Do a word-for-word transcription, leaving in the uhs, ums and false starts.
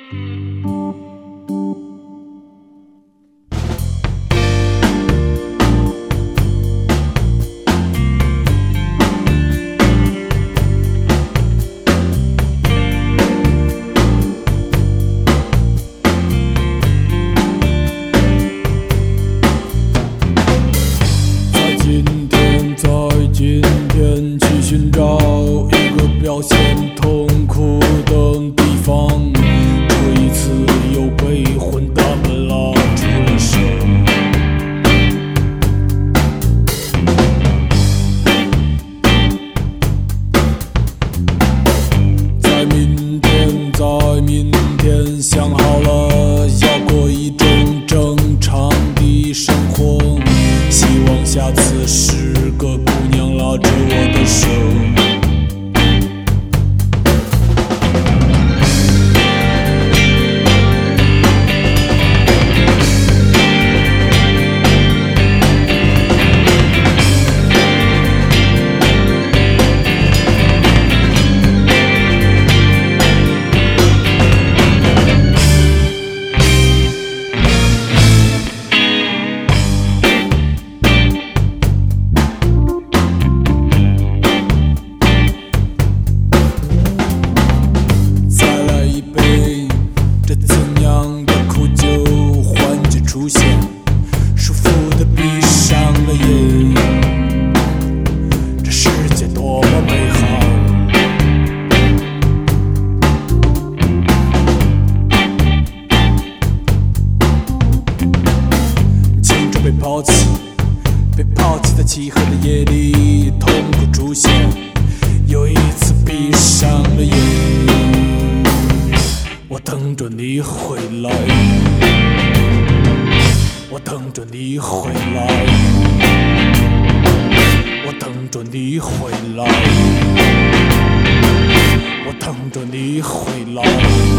表现痛苦的地方，这一次又被混蛋们拉出了手。在明天，在明天想好了要过一种正常的生活，希望下次是个姑娘拉着我的手。出现，舒服地闭上了眼，这世界多么美好。青春被抛弃，被抛弃在漆黑的夜里，痛苦出现，又一次闭上了眼，我等着你回来，我等着你回来，我等着你回来，我等着你回来。